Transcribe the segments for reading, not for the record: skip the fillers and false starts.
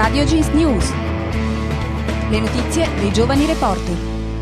Radio Jeans News. Le notizie dei giovani reporter.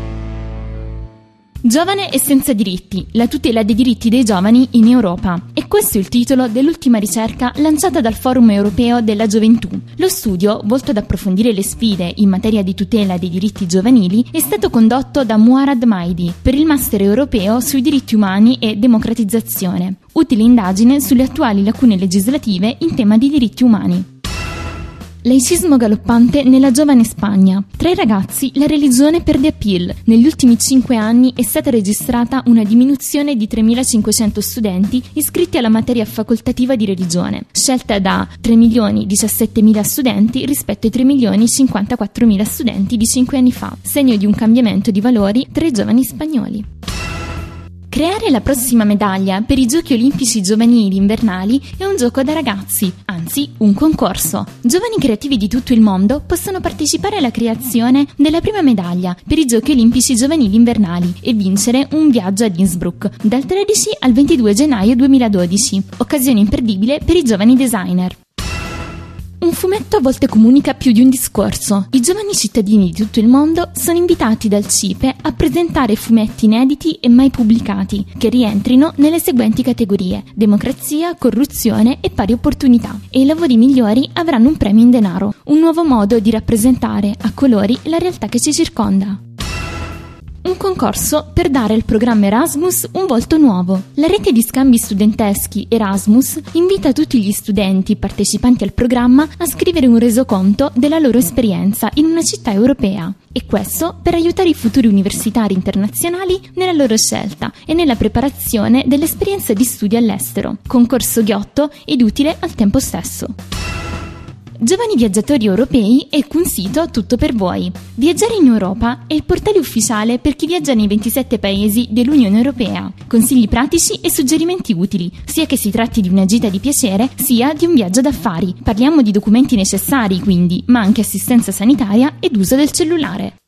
Giovane e senza diritti, la tutela dei diritti dei giovani in Europa. E questo è il titolo dell'ultima ricerca lanciata dal Forum Europeo della Gioventù. Lo studio, volto ad approfondire le sfide in materia di tutela dei diritti giovanili, è stato condotto da Muharad Maidi per il Master Europeo sui diritti umani e democratizzazione. Utile indagine sulle attuali lacune legislative in tema di diritti umani. Laicismo galoppante nella giovane Spagna. Tra i ragazzi la religione perde appeal. Negli ultimi 5 anni è stata registrata una diminuzione di 3.500 studenti iscritti alla materia facoltativa di religione, scelta da 3.017.000 studenti rispetto ai 3.054.000 studenti di 5 anni fa, segno di un cambiamento di valori tra i giovani spagnoli. Creare la prossima medaglia per i Giochi Olimpici Giovanili Invernali è un gioco da ragazzi, anzi un concorso. Giovani creativi di tutto il mondo possono partecipare alla creazione della prima medaglia per i Giochi Olimpici Giovanili Invernali e vincere un viaggio ad Innsbruck dal 13 al 22 gennaio 2012, occasione imperdibile per i giovani designer. Un fumetto a volte comunica più di un discorso. I giovani cittadini di tutto il mondo sono invitati dal CIPE a presentare fumetti inediti e mai pubblicati, che rientrino nelle seguenti categorie: democrazia, corruzione e pari opportunità. E i lavori migliori avranno un premio in denaro, un nuovo modo di rappresentare a colori la realtà che ci circonda. Un concorso per dare al programma Erasmus un volto nuovo. La rete di scambi studenteschi Erasmus invita tutti gli studenti partecipanti al programma a scrivere un resoconto della loro esperienza in una città europea. E questo per aiutare i futuri universitari internazionali nella loro scelta e nella preparazione dell'esperienza di studio all'estero. Concorso ghiotto ed utile al tempo stesso. Giovani viaggiatori europei, ecco un sito tutto per voi. Viaggiare in Europa è il portale ufficiale per chi viaggia nei 27 paesi dell'Unione Europea. Consigli pratici e suggerimenti utili, sia che si tratti di una gita di piacere, sia di un viaggio d'affari. Parliamo di documenti necessari, quindi, ma anche assistenza sanitaria ed uso del cellulare.